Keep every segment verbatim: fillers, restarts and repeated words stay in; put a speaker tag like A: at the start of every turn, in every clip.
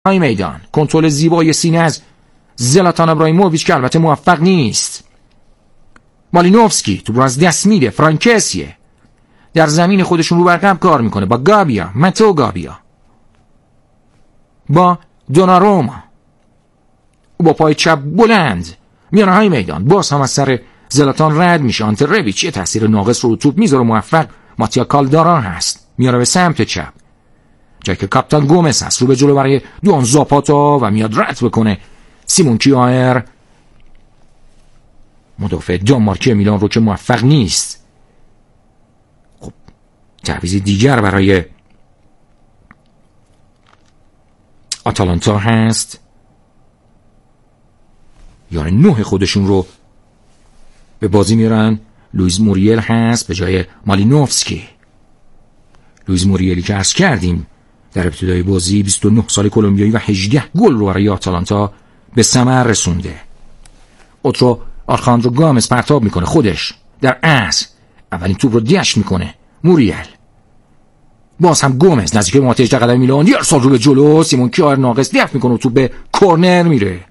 A: های میدان. کنترل زیبای سینه از زلاتان ابراهیموویچ که البته موفق نیست. مالینوفسکی تو رو از دست میده. فرانکسیه در زمین خودشون رو برقم کار میکنه با گابیا، متو گابیا، با دوناروما، او با پای چپ بلند میانه های میدان. باز هم از سر زلاتان رد میشه. آنت ربیچ یه تاثیر ناقص رو توپ میذاره. موفق ماتیا کالدارا هست، میاره به سمت چپ جایی که کاپیتان گومز هست، رو به جلو برای دوان زاپاتا و میاد رد بکنه سیمون کیایر، مدافع دانمارکی میلان رو که موفق نیست. خب تعویض دیگر برای آتالانتا هست. یار نه خودشون رو به بازی میارن. لوئیز موریل هست به جای مالینوفسکی. لوئیز موریلی که عرض کردیم در ابتدای بازی بیست و نه سال کلمبیایی و هجده گل رو برای آتالانتا به ثمر رسونده. اوترو آلخاندرو گامز پرتاب میکنه خودش در اصل اولین توپ رو دیش میکنه. موریل باز هم گومز نزدیک محوطه هجده قدم میلان، یه ارسال رو به جلو. سیمون کیایر ناقص دفع میکنه و توپ به کورنر میره.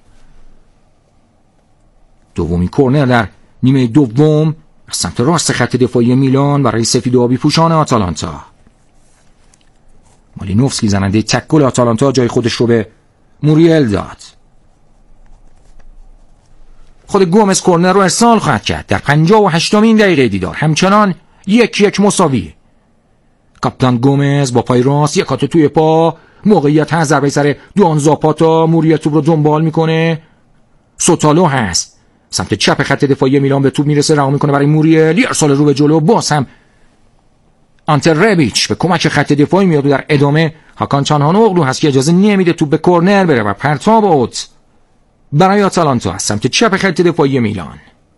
A: دومین کورنر در نیمه دوم از سمت راست خط دفاعی میلان برای سفید و آبی پوشان آتالانتا. مالینوفسکی زننده تک گل آتالانتا جای خودش رو به موریل داد. خود گومز کورنر رو ارسال خواهد کرد در پنجاه و هشتمین دقیقه دیدار. همچنان یک یک مساوی. کاپیتان گومز با پای راست یک کات توی پا، موقعیت هست ضربه سر دوان زاپاتا. موریل توپ رو دنبال میکنه. سوتالو هست سمت چپ خط دفاعی میلان، به توپ میرسه، رها میکنه برای موریل، ارسال رو به جلو. باز هم آنت ربیچ به کمک خط دفاعی میاد و در ادامه هاکان چانهانوغلو هست که اجازه نمیده توپ به کورنر بره و پرتاب اوت برای آتالانتا از سمت چپ خط دفاعی میلان.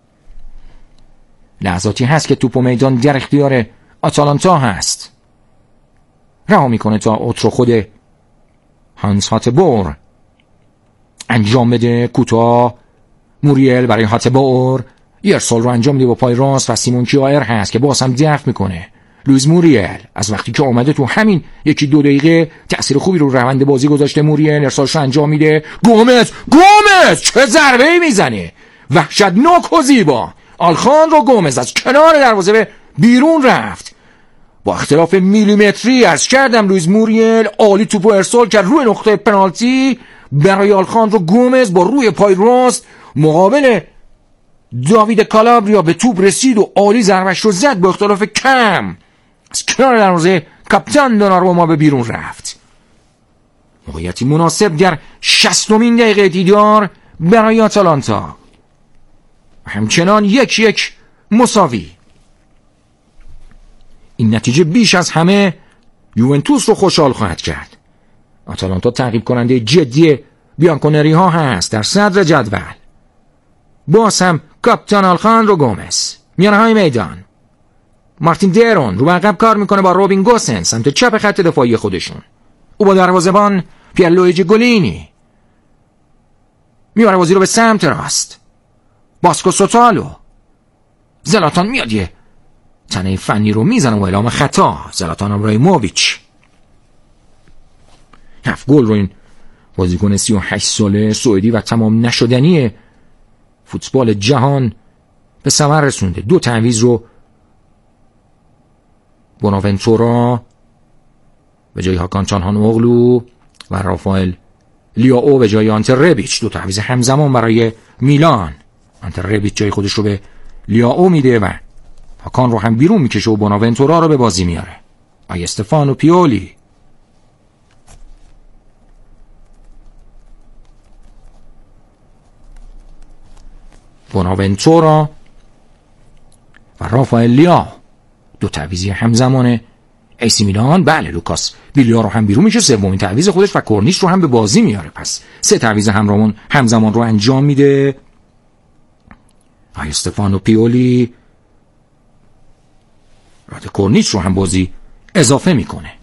A: لحظاتی هست که توپ و میدان در اختیار آتالانتا هست. رها میکنه تا اوت رو خود هانس هاتبور انجام بده. کوتاه موریل برای هاتبور یه ارسال رو انجام میده با پای راست و سیمون کیایر هست که باز هم دفع میکنه. لوئیز موریل از وقتی که اومده تو همین یکی دو دقیقه تأثیر خوبی رو روند بازی گذاشته. موریل ارسالش رو انجام میده. گومز گومز چه ضربه‌ای میزنه، وحشتناک و زیبا. آلخاندرو گومز از کنار دروازه به بیرون رفت. با اختلاف میلیمتری عرض کردم لوئیز موریل عالی توپو ارسال کرد روی نقطه پنالتی برای آلخاندرو گومز. با روی پای راست مقابل داوید کالابریا به توپ رسید و عالی ضربش رو زد. با اختلاف کم از کنار دروازه کاپیتان دوناروما به بیرون رفت. موقعیتی مناسب در شصتمین دقیقه دیدار برای آتالانتا. همچنان یک یک مساوی. این نتیجه بیش از همه یوونتوس رو خوشحال خواهد کرد. آتالانتا تعقیب کننده جدی بیانکونری ها هست در صدر جدول. باز هم کاپیتان آلخاندرو گومز میانه های میدان. مارتین دیرون رو عقب کار میکنه با روبین گوسن سمت چپ خط دفاعی خودشون. او با دروازه‌بان پیرلویجی گولینی میبره بازی رو به سمت راست. باسکو سوتالو. زلاتان میاد یه تنه فنی رو میزنه و اعلام خطا. زلاتان ابراهیموویچ هفت گل رو این بازیکن سی و هشت ساله سوئدی و تمام نشدنی فوتبال جهان به ثمر رسونده. دو تعویض رو بوناونتورا به جای هاکان چانهانوغلو و رافائل لیاو به جای آنت ربیچ. دو تعویض همزمان برای میلان. آنت ربیچ جای خودش رو به لیاو میده و هاکان رو هم بیرون میکشه و بوناونتورا رو به بازی میاره. آی استفانو پیولی. بوناونتورا و رافائل لیاو دو تعویضی همزمان ایسی میلان. بله لوکاس بیلیا رو هم بیرون میشه، سومین تعویض خودش، و کورنیش رو هم به بازی میاره. پس سه تعویض همزمان همزمان رو انجام میده. آی استفانو پیولی راد کورنیش رو هم بازی اضافه میکنه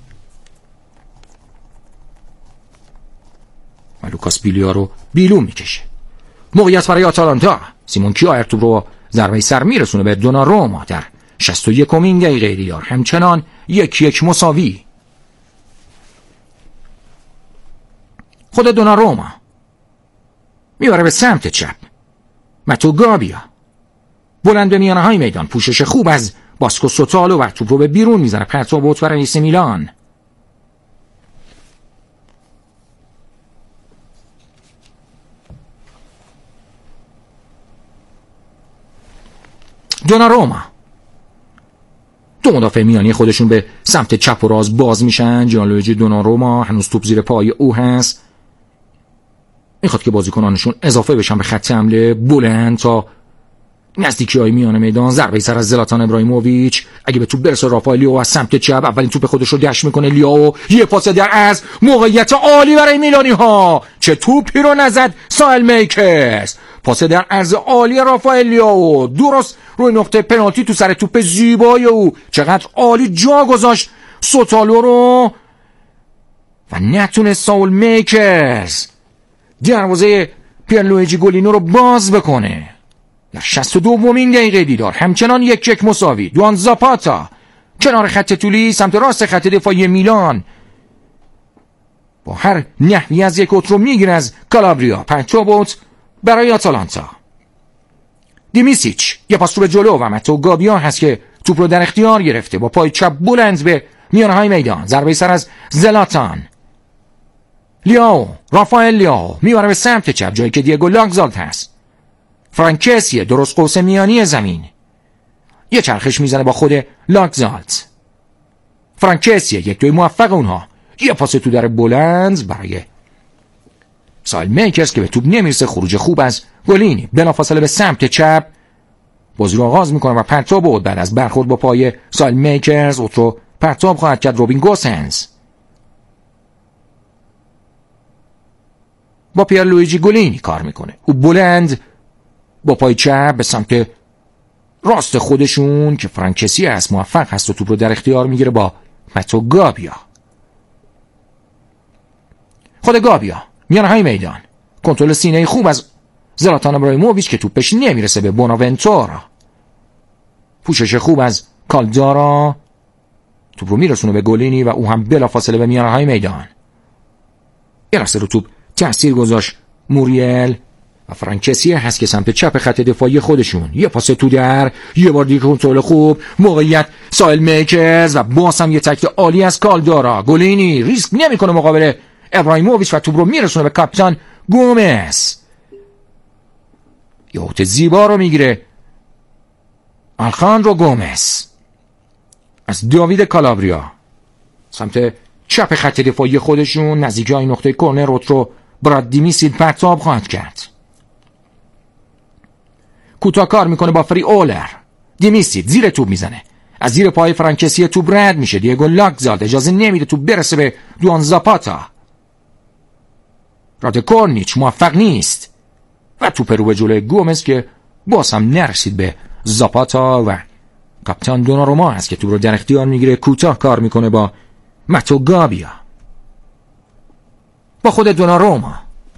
A: و لوکاس بیلیا رو بیرون میکشه. موقعیت برای آتالانتا. سیمون کیایر توپ رو ضربه سر میرسونه به دوناروما در شصت و یکمین دقیقه دیدار. همچنان یک یک مساوی. خود دوناروما میبره به سمت چپ. ماتو گابیا بلند به میانه های میدان، پوشش خوب از باسکو سوتالو و توپ رو به بیرون میزنه. پرتاب اوت برای ایسی میلان. دوناروما. دو مدافع میانی خودشون به سمت چپ و راست باز میشن. جانلویجی دوناروما هنوز توپ زیر پای او هست، میخواد که بازیکنانشون اضافه بشن به خط حمله بلند تا نزدیکی های میانه میدان. ضربه سر از زلاتان ابراهیموویچ، اگه به توپ برسه رافائل لیاو از سمت چپ اولین توپ خودش رو دش میکنه. لیاو یه پاس در از موقعیت عالی برای میلانی ها. چه توپی رو نزد سایل میکرز. پاس در عرض عالی رافائل لیاو درست روی نقطه پنالتی تو سر توپ زیبای او. چقدر عالی جا گذاشت سوتالو رو و نتونه ساول میکرز دروازه پیرلویجی گولینو رو باز بکنه. در شصت و دومین دقیقه دیدار همچنان یک یک مساوی. دوان زاپاتا کنار خط طولی سمت راست خط دفاعی میلان با هر نحوی از یک اوت رو میگیره از کالابریا. پنجاه اوت برای آتالانتا. دیمیسیچ یه پاس رو به جلو و ماتو گابیا هست که توپ رو در اختیار گرفته. با پای چپ بلند به میانه های میدان. ضربه سر از زلاتان. لیاو رافائل لیاو میبره به سمت چپ جایی که دیگو لاگزالت هست. فرانکسی درست قوس میانی زمین یه چرخش میزنه با خود لاگزالت. فرانکسی یک دوی موفق اونها. یه پاس تو در بلند برای سایل میکرز که به توپ نمیرسه. خروج خوب از گولینی. بلافاصله به سمت چپ بازی رو آغاز میکنه و پرتاب بود. بعد از برخورد با پای سایل میکرز اوت رو پرتاب خواهد کرد روبین گوسنز. با پیرلویجی گولینی کار میکنه. او بلند با پای چپ به سمت راست خودشون که فرانکسی هست موفق هست و توپ رو در اختیار میگیره با ماتو گابیا. خود گابیا میانه های میدان. کنترل سینه خوب از زلاتان ابراهیموویچ که توپش نمیرسه به بوناونتورا. پوشش خوب از کالدارا توپ رو میرسونه به گولینی و او هم بلافاصله به میانه های میدان. یه لحظه رو توپ تأثیر گذاشت موریل و فرانکسی هست که سمت چپ خط دفاعی خودشون. یه پاس تو در، یه بار دیگه کنترل خوب، موقعیت سایل میکرز و باز هم یه تکل عالی از کالدارا. گولینی ریسک نمیکنه مقابل ابراهیموویچ و توپ رو میرسونه به کاپیتان گومز. یه اوت زیبا رو میگیره آلخاندرو گومز از داوید کالابریا سمت چپ خط دفاعی خودشون. نزدیکی های نقطه کرنر روت رو براد دیمیسید پرتاب خواهد کرد. کوتاه کار میکنه با فری اولر. دیمیسید زیر توپ میزنه. از زیر پای فرانکسی توپ رد میشه. دیگو لاگزالت اجازه نمیده توپ برسه به دوان زاپاتا. رادکورنیچ موفق نیست و توپ رو به جلوی گومز که باز هم نرسید به زاپاتا و کاپیتان دوناروما هست که توپ رو در اختیار میگیره. کوتاه کار میکنه با ماتو گابیا. با خود دوناروما.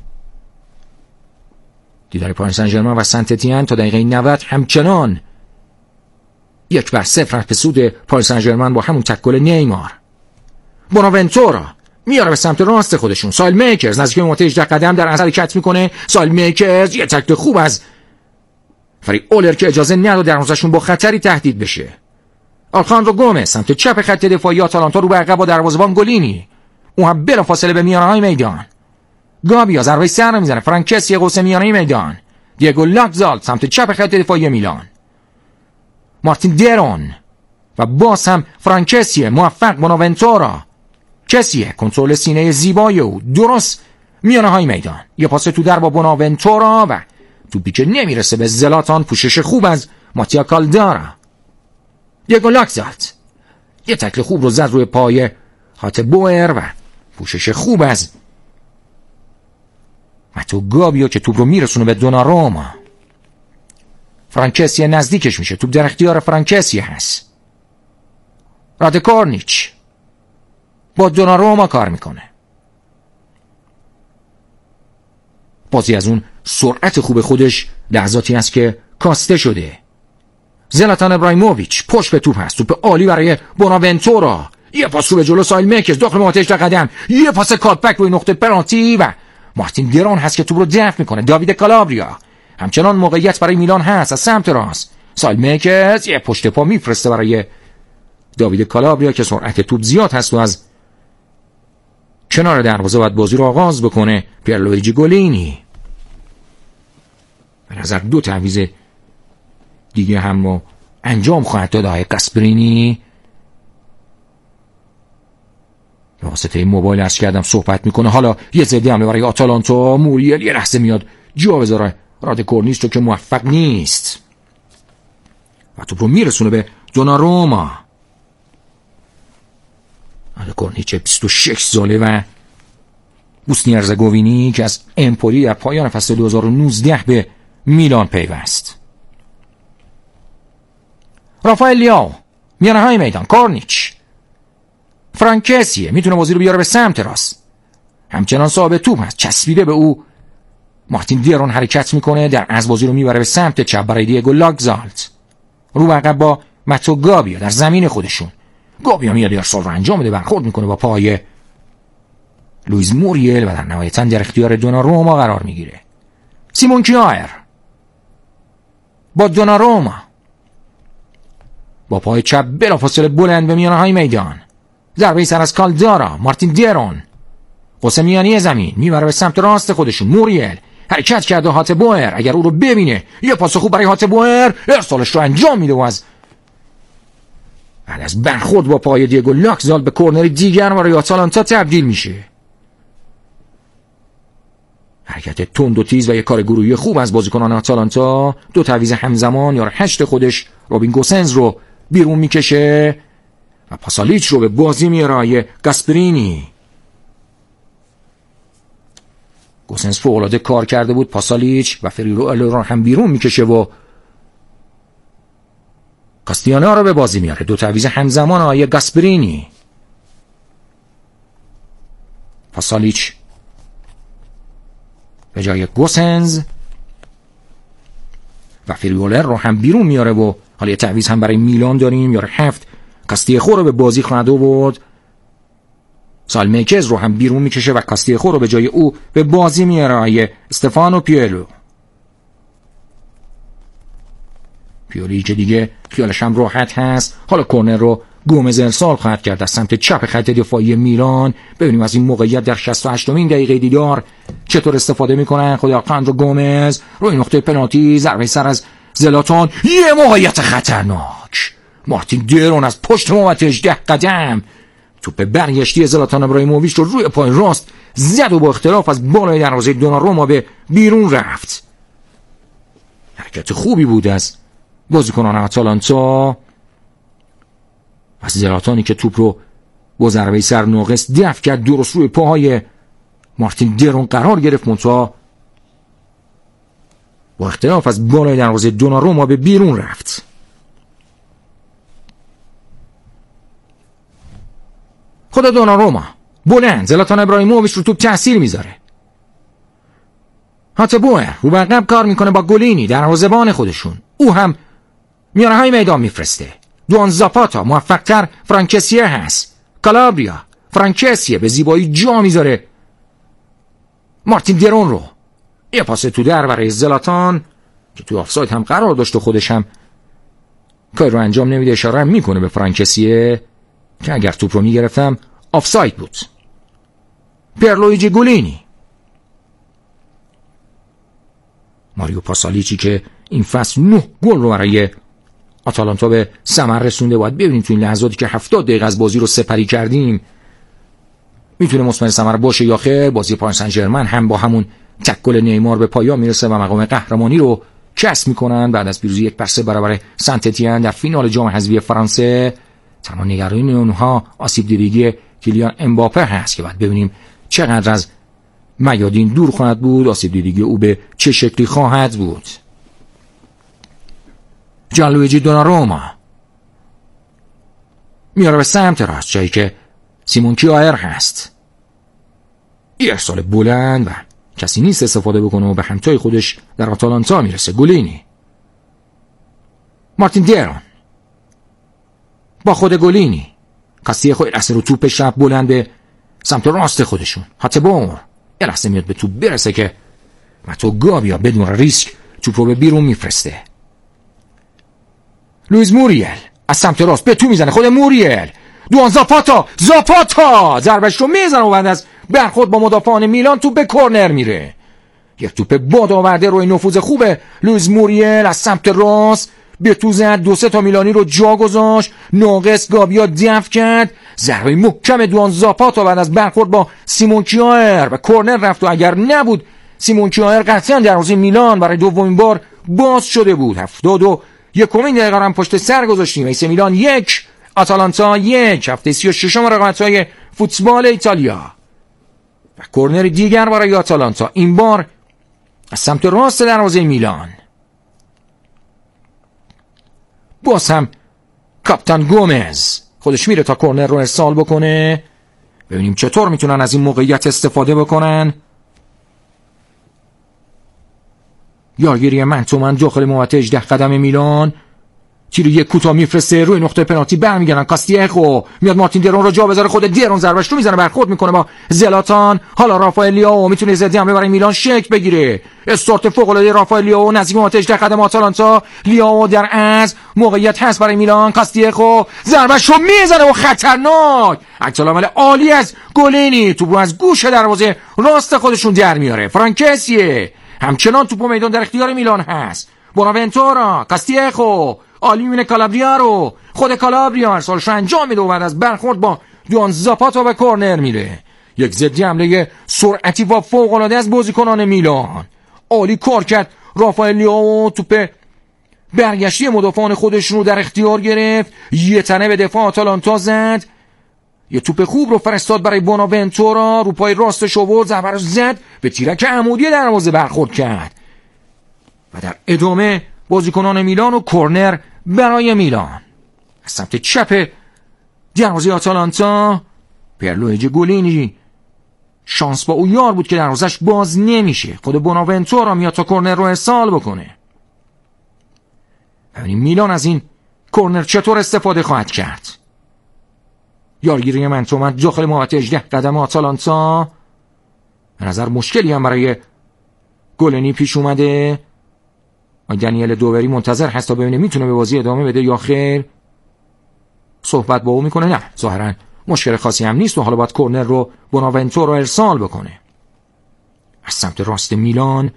A: دیدار پاریس سن ژرمن و سنت اتین تا دقیقه نود همچنان یک بر صفر به سود پاریس سن ژرمن با همون تکل نیمار. بوناونتورا میاره به سمت راست خودشون. سایل میکرز نزدیک منطقه هجده قدم در اثر کت میکنه. سایل میکرز یه تکل خوب از فری اولر که اجازه نداد دروازه‌شون با خطری تهدید بشه. آلخاندرو گومز سمت چپ خط دفاعی آتالانتا رو به عقب با دروازه‌بان گولینی. اون هم بلافاصله به میانه های میدان. گابیا ضربه سر میزنه. فرانکسی قوس میانه میدان. دیگو لاگزالت سمت چپ خط دفاعی میلان. مارتین درون و باز هم فرانکسی موفق. بوناونتورا کسیه کنترل سینه زیبای او درست میانه های میدان. یه پاس تو در با بوناونتورا و توپی که نمیرسه به زلاتان. پوشش خوب از ماتیا کالدارا. دیگو لاگزالت یه تکل خوب رو زد روی پای هات بوئر و پوشش خوب از ماتو گابیا که توپ رو میرسونه به دوناروما. فرانکسی نزدیکش میشه. توپ در اختیار فرانکسی هست. رادکورنیچ با دوناروما کار میکنه. بازی از اون سرعت خوب خودش لحظاتی هست که کاسته شده. زلاتان ابراهیموویچ پشت به توپ هست. توپ عالی برای بوناونتورا. یه پاس رو به جلو سایل میکرز داخل منطقه هجده قدم. یه پاس کاتبک روی نقطه پنالتی و مارتین درون هست که توپ رو دفع میکنه. داوید کالابریا همچنان موقعیت برای میلان هست از سمت راست. سالمکز یه پشت پا میفرسته برای داوید کالابریا که سرعت توپ زیاد هست و از کنار دروازه باید بازی رو آغاز بکنه. پیرلویجی گولینی به نظر دو تعویض دیگه هم رو انجام خواهد داد. آقای گاسپرینی به واسطه موبایل عرض کردم صحبت میکنه. حالا یه ضد حمله برای آتالانتا. موریل یه لحظه میاد جا بذاره راد کورنیش رو که موفق نیست و توپ رو میرسونه به دوناروما. راد کورنیچ بیست و شش ساله و بوسنی هرزگوینی که از امپولی در پایان فصل دو هزار و نوزده به میلان پیوست. رافائل لیاو میانه های میدان. کورنیچ فرانکسیه میتونه بازی رو بیاره به سمت راست. همچنان صاحب توپ هست، چسبیده به او. مارتین دیرون حرکت میکنه، در از بازی رو میبره به سمت چپ برای دیگو لاگزالت. رو عقب با ماتو گابیا در زمین خودشون. گابیا میاد ارسال رو انجام بده، برخورد میکنه با پای لوئیز موریل و در نهایتا در اختیار دوناروما قرار میگیره. سیمون کیایر با دوناروما با پای چپ بلافاصله بلند به میانه های میدان. ضربه سر از کالدارا. مارتین دیرون قوسه میانی زمین میبره به سمت راست خودشون. موریل حرکت کرده. هات بوئر اگر او رو ببینه یه پاس خوب برای هات بوئر، ارسالش رو انجام میده و از بعد از برخورد با پای دیگو لاکزال به کورنر دیگر برای آتالانتا تبدیل میشه. حرکت تند و تیز و یک کار گروهی خوب از بازیکنان آتالانتا. دو تعویض همزمان یار هشت خودش روبین گوسنز رو بیرون میکشه و پاسالیچ رو به بازی میاره. گاسپرینی گوسنز فوق‌العاده کار کرده بود. پاسالیچ و فریرو رو هم بیرون میکشه و کاستیانا رو به بازی میاره. دو تعویض همزمان آیه گاسپرینی. پاسالیچ به جای گوسنز و فریولر رو هم بیرون میاره و حالا یه تعویض هم برای میلان داریم. یاره هفت کاستیخو رو به بازی خواهد آورد. سالمکز رو هم بیرون میکشه و کاستیخو رو به جای او به بازی میاره آیه استفانو پیولو. پیولی که دیگه خیالش هم راحت هست. حالا کورنر رو گومز ارسال خواهد کرد از سمت چپ خط دفاعی میلان. ببینیم از این موقعیت در شصت و هشتمین دقیقه دیدار چطور استفاده میکنن. خود آلخاندرو گومز روی نقطه پنالتی. ضربه سر از زلاتان. یه موقعیت خطرناک. مارتین دیرون از پشت محوطه هجده قدم توپ برگشتی زلاتان ابراهیموویچ رو روی پای راست زد و با اختلاف از بالای دروازه دوناروما به بیرون رفت. حرکت خوبی بود از بازیکنان آتالانتا. از زلاتانی که توپ رو با ضربه سر ناقص دفع کرد درست روی پاهای مارتین دیرون قرار گرفت، منتها با اختلاف از بالای دروازه دوناروما به بیرون رفت. خود دوناروما بلند زلاتان ابراهیموویچ رو توپ تاثیر میذاره. هات بوئر رو عقب کار میکنه با گولینی دروازه‌بان خودشون. او هم میانه های میدان میفرسته. دوان زاپاتا موفق‌تر فرانکسیه هست. کالابریا فرانکسیه به زیبایی جا میذاره مارتین دیرون رو. یه پاس تو در برای زلاتان که تو آفساید هم قرار داشت و خودش هم کار رو انجام نمیده. اشاره هم میکنه به فرانکسیه که اگر توپ رو میگرفتم آفساید بود. پیرلویجی گولینی. ماریو پاسالیچی که این فصل نه گل رو برای آتالانتا به ثمر رسونده. باید ببینیم تو این لحظاتی که هفتاد دقیقه از بازی رو سپری کردیم میتونه مثمر ثمر باشه یا خیر. بازی پاریس سن ژرمن هم با همون تک گل نیمار به پایان میرسه و مقام قهرمانی رو کسب میکنن بعد از پیروزی یک بر صفر برابر سنت اتین در فینال جام حذفی فرانسه. تنها نگرانی اونها آسیب دیدگی کیلیان امباپه هست که باید ببینیم چقدر از میادین دور خواهد بود. آسیب دیدگی او به چه شکلی خواهد بود. جانلویجی دوناروما میاره به سمت راست جایی که سیمون کیایر هست. یه ارسال بلند و کسی نیست استفاده بکنه و به همتای خودش در آتالانتا میرسه. گولینی مارتین دیرون با خود گولینی کاستی خود اثر رو توپش رفت بلند به سمت راست خودشون. هات بوئر یه لحظه میاد به توپ برسه که ماتو گابیا بدون ریسک توپ رو به بیرون میفرسته. لوئیس موریل از سمت راست به توپ میزنه. خود موریل، دوان زاپاتا، زاپاتا ضربش رو میزنه و بعد از برخورد با مدافعان میلان توپ به کرنر میره. یک توپ باد آورده روی نفوذ خوبه لوئیس موریل از سمت راست به تو زد، دو سه تا میلانی رو جا گذاشت، ناقص گابیا دفع کرد، ضربه محکم دوان زاپاتا بعد از برخورد با سیمون کیایر و کرنر رفت و اگر نبود سیمون کیایر قطعا دروازه میلان برای دومین بار باز شده بود. هفتاد و یکمین دقیقه هم پشت سر گذاشتیم. ایسی میلان یک، آتالانتا یک. هفته سی و ششم رقابت‌های فوتبال ایتالیا و کرنر دیگر برای آتالانتا، این بار از سمت راست دروازه میلان. باز هم کاپیتان گومز خودش میره تا کرنر رو ارسال بکنه. ببینیم چطور میتونن از این موقعیت استفاده بکنن. یارگیری من تو من داخل محوطه هجده قدم میلان. تیر یک کوتاه میفرسته روی نقطه پنالتی، برمیگردن کاستیخو میاد مارتین درون رو جا بذاره، خود درون ضربهش رو میزنه، برخورد میکنه با زلاتان. حالا رافائل لیاو میتونه زدی حمله برای میلان شکل بگیره. استارت فوق العاده رافائل لیاو نزدیک محوطه هجده قدم آتالانتا. لیاو در از موقعیت هست برای میلان. کاستیخو ضربهش رو میزنه و خطرناک، عکس‌العمل عالی از گولینی توپ رو از گوش دروازه راست خودشون در میاره. فرانکسیه همچنان توپ میدان در اختیار میلان هست. بوناونتورا، کاستیخو عالی میونه کالابریا رو، خود کالابریا ارسالش رو انجام میده و بعد از برخورد با دوان زاپاتا به کرنر میره. یک ضدی حمله سرعتی و فوق العاده از بازیکنان میلان. عالی کار کرد رافائل لیاو، توپ برگشتی مدافعان خودش رو در اختیار گرفت، یه تنه به دفاع آتالانتا زد، یه توپ خوب رو فرستاد برای بوناونتورا، رو پای راستش آورد، ضربه رو زد، به تیرک عمودی دروازه برخورد کرد و در ادامه بازیکنان میلان و کرنر برای میلان. از سمت چپ دروازه آتالانتا پیرلویجی گولینی شانس با او یار بود که دروازش باز نمیشه. خود بوناونتورا میاد تا کرنر رو ارسال بکنه. ببینیم میلان از این کرنر چطور استفاده خواهد کرد. یارگیری من تو من داخل محوطه هجده قدم آتالانتا. به نظر مشکلی هم برای گولینی پیش اومده. دانیل دوبری منتظر هست تا ببینه میتونه به بازی ادامه بده یا خیر. صحبت با او میکنه، نه ظاهرا مشکل خاصی هم نیست و حالا باید کرنر رو بوناونتور رو ارسال بکنه. از سمت راست میلان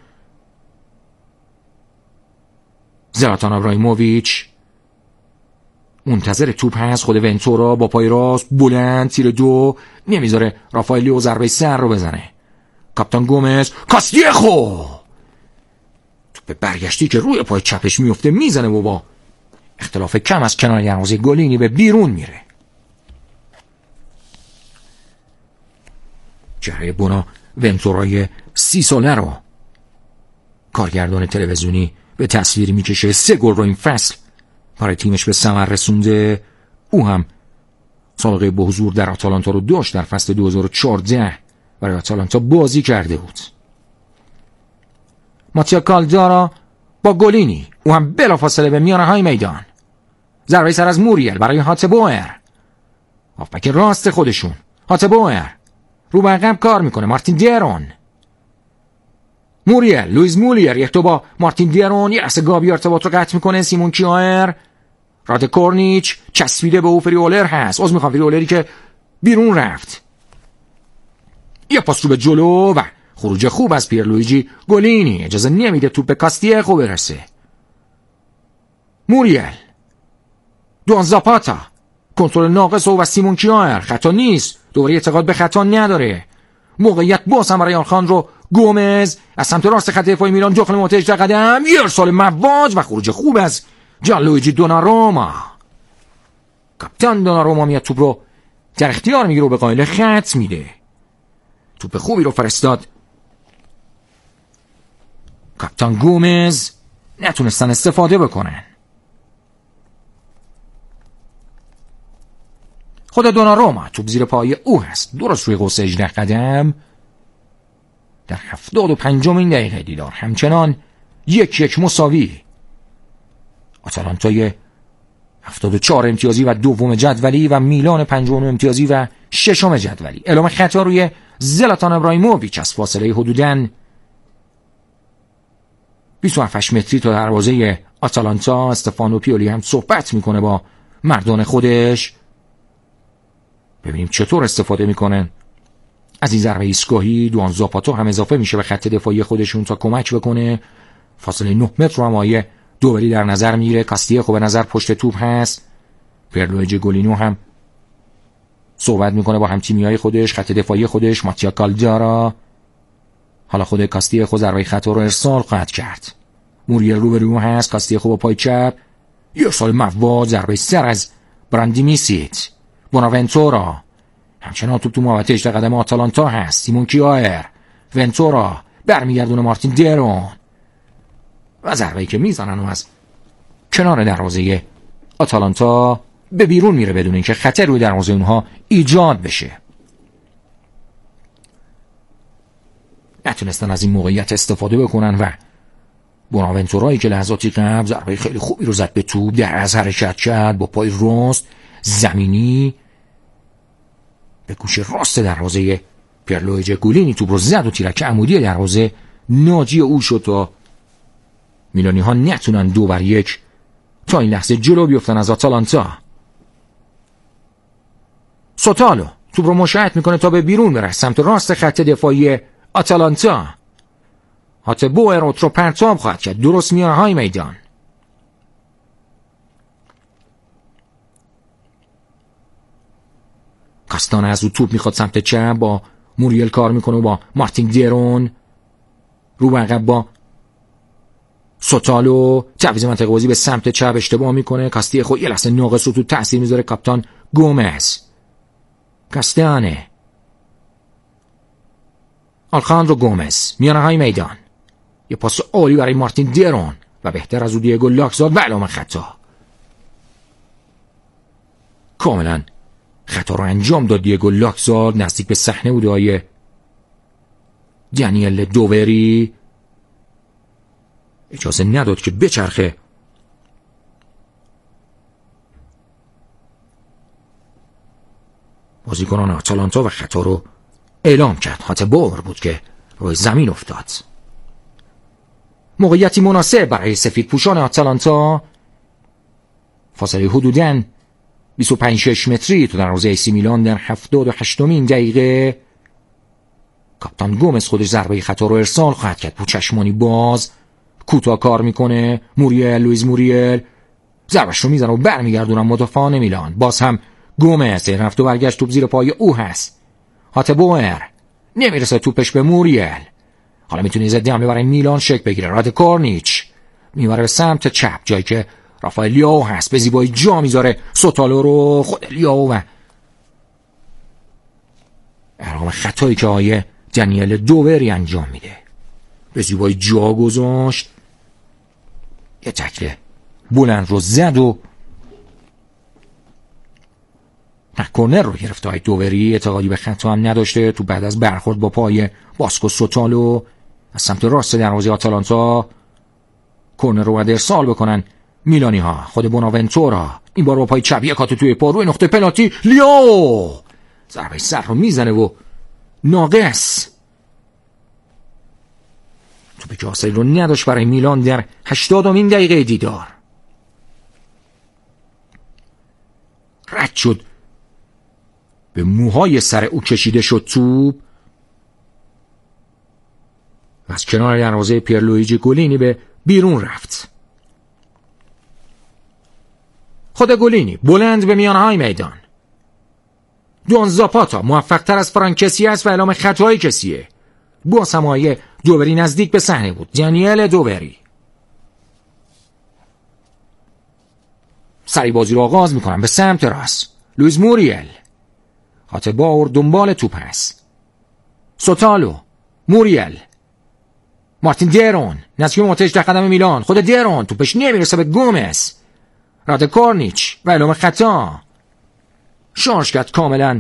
A: زلاتان ابراهیموویچ منتظر توپ هست. خود ونتورا با پای راست بلند تیر دو، نمیذاره رافائل لیاو ضربه سر رو بزنه. کاپیتان گومز، کاستیخو به برگشتی که روی پای چپش میفته میزنه و با اختلاف کم از کنار دروازه گولینی به بیرون میره. چهره بونا ونتورای سی ساله رو کارگردان تلویزیونی به تصویر میکشه. سه گل رو این فصل برای تیمش به ثمر رسونده. او هم سابقه به حضور در آتالانتا رو داشت، در فصل دو هزار و چهارده برای آتالانتا بازی کرده بود. ماتیا کالدارا با گولینی، او هم بلافاصله به میانه های میدان. ضربه سر از موریل برای هاتبوئر، هافبک راست خودشون. هاتبوئر رو به عقب کار میکنه. مارتین درون، موریل، لوئیس موریل یک تو با مارتین درون، یه لحظه گابی ارتباط رو قطع میکنه. سیمون کیایر، راد کورنیچ چسبیده به او. فریولر هست، از میخوام فریولری که بیرون رفت. یه پاس رو به جلو و خروج خوب از پیرلویجی گولینی، اجازه نمیده توپ به کاستیخو برسه. موریل، دوان زاپاتا، کنترل ناقص او و سیمون کیایر، خطا نیست، دوباره اعتقاد به خطا نداره. موقعیت باز هم برای آلخاندرو گومز از سمت راست خط دفاعی میلان داخل محوطه هجده قدم، یه ارسال مواج و خروج خوب از جانلویجی دوناروما. کاپیتان دوناروما میاد توپ رو در اختیار میگیره و به قائل خط میده. توپ خوبی رو فرستاد. کاپیتان گومز نتونستن استفاده بکنن. خود دوناروما توپ زیر پای او هست، درست روی قوس هجده قدم. در هفتاد و پنجمین دقیقه دیدار همچنان یک یک مساوی. آتالانتای هفتاد و چهار امتیازی و دوم جدولی و میلان پنجم امتیازی و ششم جدولی. اعلام خطا روی زلاتان ابراهیموویچ از فاصله حدوداً بیست و هفت متری تا دروازه آتالانتا استفانو پیولی هم صحبت میکنه با مردان خودش. ببینیم چطور استفاده میکنن از این ضربه ایستگاهی. دوان زاپاتا هم اضافه میشه به خط دفاعی خودشون تا کمک بکنه. فاصله نه متر رو هم آیه دوبری در نظر میگیره. کاستیه خوب نظر پشت توپ هست. پرلویجی گولینو هم صحبت میکنه با هم تیمیای خودش، خط دفاعی خودش. ماتیا کالدارا. حالا خود کاستیه خود ضربه خطا رو ارسال خواهد کرد. موریل روبرو هست. کاستیه خوب با پای چپ یه ارسال مواد، ضربه سر از براندی میسیت. بوناونتورا همچنان توپ تو محوطه هجده قدم آتالانتا هست. سیمون کیایر، ونتورا برمیگردونه مارتین درون و ضربه‌ای که میزنن و از کنار دروازه آتالانتا به بیرون میره بدون اینکه خطر روی دروازه اونها ایجاد بشه. نتونستن از این موقعیت استفاده بکنن و بوناونتورایی که لحظاتی قبل ضربه خیلی خوبی رو زد به توپ در از حرکت کرد با پای راست زمینی به گوش راست دروازه پرلویجی گولینی توپ رو زد و تیرک عمودی دروازه ناجی او شد تا میلانی ها نتونن دو بر یک تا این لحظه جلو بیفتن از آتالانتا. سوتالو توپ رو مشاهد میکنه تا به بیرون بره سمت راست خط دفاعی آتالانتا. هاتبوئر رو پرتاب خواهد کرد درست میانه های میدان. کاستانه از او توپ میخواد سمت چپ، با موریل کار میکنه و با مارتین درون رو به عقب با سوتالو. تعویض منطقه بازی به سمت چپ اشتباه میکنه. کاستیه خود یه لحظه ناقص رو تو تاثیر میذاره کاپیتان گومز. کاستانه، آلخاندرو گومز میانه های میدان. یه پاس عالی برای مارتین درون و بهتر از او دیگو لاکزاد و علامه خطا. کاملا خطا رو انجام داد دیگو لاکزاد. نزدیک به صحنه بود آیه دانیل دووری اجازه نداد که بچرخه. بازیکنان آتالانتا و خطا رو اعلام کرد. هاتبوئر بود که روی زمین افتاد. موقعیتی مناسب برای سفید پوشان آتالانتا. فاصله حدوداً بیست و پنج شش متری تو دروازه ایسی میلان در هفتاد و هشتمین دقیقه. کاپیتان گومز خودش ضربه خطا رو ارسال خواهد کرد. پو چشمانی باز کوتاه کار میکنه. موریل، لوئیز موریل ضربش رو میزنه و برمیگردونن مدافعان میلان. باز هم گومز رفت و برگشت، توپ زیر پای او هست. هاتبوئر نمیرسه توپش به موریل. حالا میتونه ضد حمله برای میلان شک بگیره. راد کورنیچ میبره به سمت چپ جایی که رافائل لیاو هست. به زیبایی جا میذاره سوتالو رو. خود لیاو و ارقام خطایی که آیه دانیل دووری انجام میده به زیبایی جا گذاشت. یه تکل بلند رو زد و کورنر رو گرفت. آیه دووری اعتقادی به خطا هم نداشته. تو بعد از برخورد با پای باسکو سوتالو از سمت راست دروازه آتالانتا کورنر رو باید ارسال بکنن میلانی ها. خود بوناونتورا این بار با پای چپ یکات توی پا روی نقطه پنالتی. لیاو ضربه سر رو میزنه و ناقص. توپی که حاصلی رو نداشت برای میلان در هشتادمین دقیقه دیدار. رد شد، به موهای سر او کشیده شد توپ و از کنار دروازه پیرلویجی گولینی به بیرون رفت. خود گولینی بلند به میانهای میدان. دوان زاپاتا موفق تر از فرانکسی است و اعلام خطای کسیه. با سمایه دووری نزدیک به صحنه بود. دانیل دووری سری بازی رو آغاز میکنن به سمت راست. لوئیز موریل. هاتبوئر دنبال توپ هست. سوتالو، موریل، مارتین درون نزدیک محوطه هجده قدم میلان. خود درون توپش نمیرسه به گومز. راد کورنیچ و اعلام خطا. شارژ کرد کاملا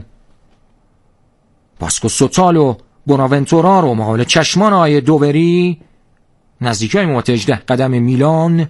A: باسکو سوتالو بوناونتورا رو مقابل چشمان آیه دووری نزدیکی های محوطه هجده قدم میلان.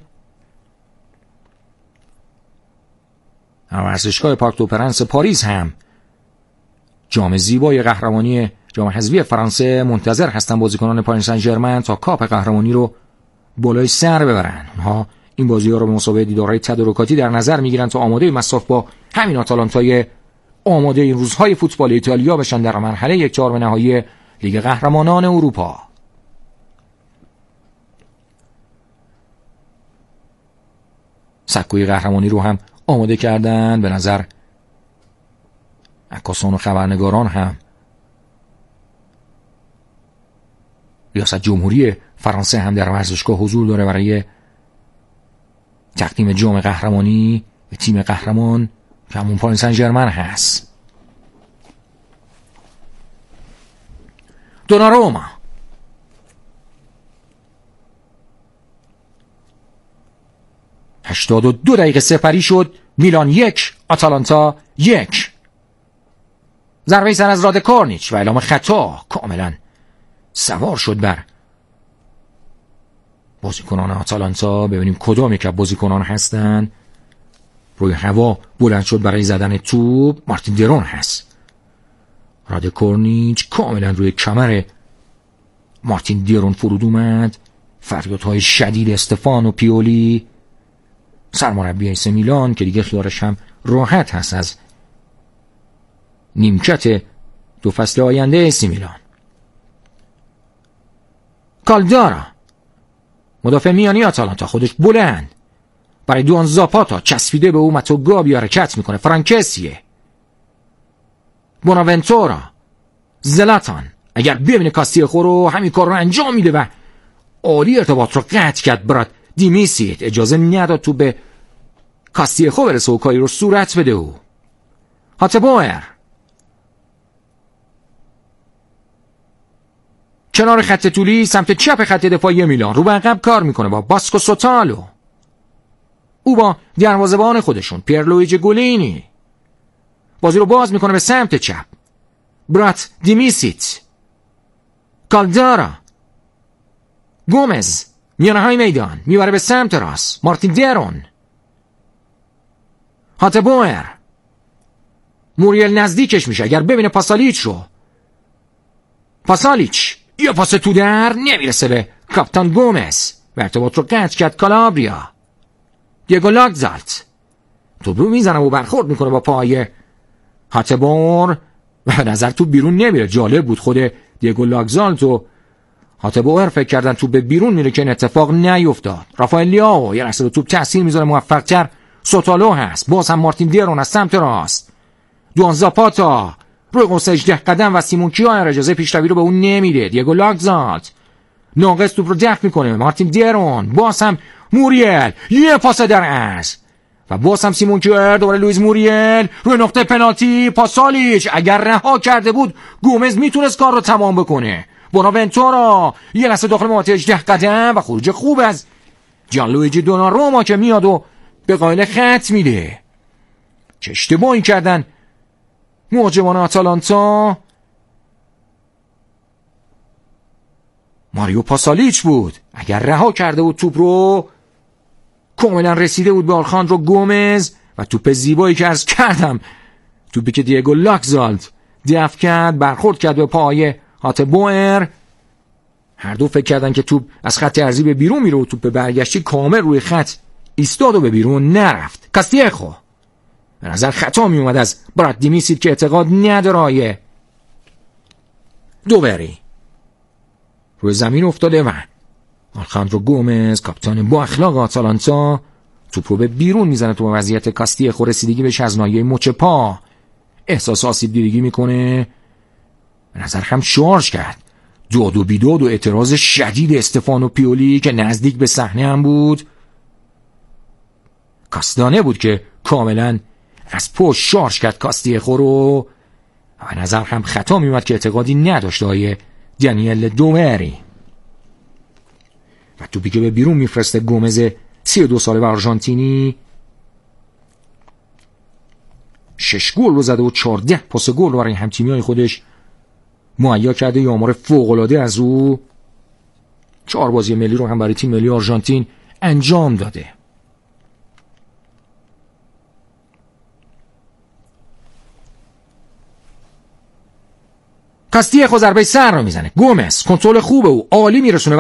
A: ورزشگاه پارک دو پرنس پاریس هم جام زیبای قهرمانی جام حذفی فرانسه منتظر هستن بازیکنان پاریس سن ژرمن تا کاپ قهرمانی رو بالای سر ببرن. اونها این بازی‌ها رو به مسابقه دیدارهای تدارکاتی در نظر میگیرن تا آماده مصاف با همین آتالانتای آماده این روزهای فوتبال ایتالیا بشن در مرحله یک چهارم نهایی لیگ قهرمانان اروپا. سکوی قهرمانی رو هم آماده کردن. به نظر عکاسان و خبرنگاران هم ریاست جمهوری فرانسه هم در ورزشگاه حضور داره برای تقدیم جام قهرمانی به تیم قهرمان که همون پاریس سن ژرمن هست. دوناروما هشتاد و دو دقیقه سپری شد. میلان یک آتالانتا یک. ضربه سر از راد کورنیچ و اعلام خطا. کاملا سوار شد بر بازیکنان آتالانتا. ببینیم کدام یک از بازیکنان هستن. روی هوا بلند شد برای زدن توپ. مارتین درون هست. راد کورنیچ کاملا روی کمر مارتین درون فرود اومد. فریادهای شدید استفانو پیولی سرمربی ایس میلان که دیگه خیارش هم راحت هست از نیمکت دو فصل آینده ایس میلان. کالدارا مدافع میانی آتالانتا خودش بلند برای دوان زاپاتا چسبیده به او. متو گابی حرکت میکنه. فرانکسیه، بوناونتورا، زلاتان اگر ببینه کاستیخو رو همین کار رو انجام میده و عالی ارتباط رو قطع کرد. برات دیمیسیت اجازه نداد تو به کاستیخو برسه و کاری رو صورت بده. او هاتبوئر کنار خط طولی سمت چپ خط دفاعی میلان رو به عقب کار میکنه با باسکو سوتالو. او با دروازه‌بان خودشون پیرلویجی گولینی بازی رو باز میکنه به سمت چپ. برات دیمیسیت، کالدارا، گومز میانه های میدان میبره به سمت راست. مارتین درون، هاتبوئر، موریل نزدیکش میشه اگر ببینه پاسالیچ رو. پاسالیچ یا پاس تو در نمیرسه به کاپیتان گومز و ارتباط رو قطع کرد. کالابریا، دیگو لاگزالت توپ رو میزنه و برخورد میکنه با پای هاتبور و به نظر تو بیرون نمیره. جالب بود خود دیگو لاگزالت و هاتبور فکر کردن توپ به بیرون میره که این اتفاق نیفتاد. رافائل لیاو یه لحظه توپ تاثیر میذاره موفق‌تر. سوتالو هست. باز هم مارتین درون از سمت راست. دوان زاپاتا روی قوس هجده قدم و سیمون کیایر اجازه پیشروی رو به اون نمیده. دیگو لاگزالت ناقص توپ رو دفع میکنه. مارتین درون باز هم موریل یه پاس در عرض و باز هم سیمون کیایر دوباره لوئیز موریل روی نقطه پنالتی. پاسالیچ اگر رها کرده بود گومز میتونست کار رو تمام بکنه. بوناونتورا یه لحظه داخل محوطه هجده قدم و خروج خوب از جانلویجی دوناروما که میاد و به قائل خط میده. چه اشتباهی کردن مهاجمان آتالانتا. ماریو پاسالیچ بود. اگر رها کرده بود توپ رو کاملا رسیده بود به آلخاندرو گومز و توپ زیبایی که عرض کردم توپی که دیگو لاگزالت دفع کرد برخورد کرد به پای هاتبوئر. هر دو فکر کردن که توپ از خط ارضی به بیرون میره و توپ برگشتی کامل روی خط ایستاد و به بیرون نرفت. کاستیخو به نظر خطا می اومد از برات دیمیسیت که اعتقاد نداره. دوبری روی زمین افتاده و آلخاندرو گومز کاپیتان با اخلاق آتالانتا توپ رو به بیرون میزنه. تو وضعیت کاستیخو رسیدگی بهش از ناحیه مچ پا احساس آسیب دیدگی میکنه. به نظر هم شارژ کرد. داد و بیداد و اعتراض شدید استفانو پیولی که نزدیک به صحنه هم بود. کاستانه بود که کاملا از پشت شارژ کرد کاستیخو رو. به نظر هم خطا میومد که اعتقادی نداشته های دانیل دومری و توپی که به بیرون میفرسته گومز سی و دو ساله و آرژانتینی. شش گل رو زده و چهارده پاس گل رو برای همتیمیای خودش مهیا کرده. یه آمار فوق‌العاده از او. چهار بازی ملی رو هم برای تیم ملی آرژانتین انجام داده. کاستیخو ضربه سر رو میزنه. گومز کنترل خوبه، او عالی میرسونه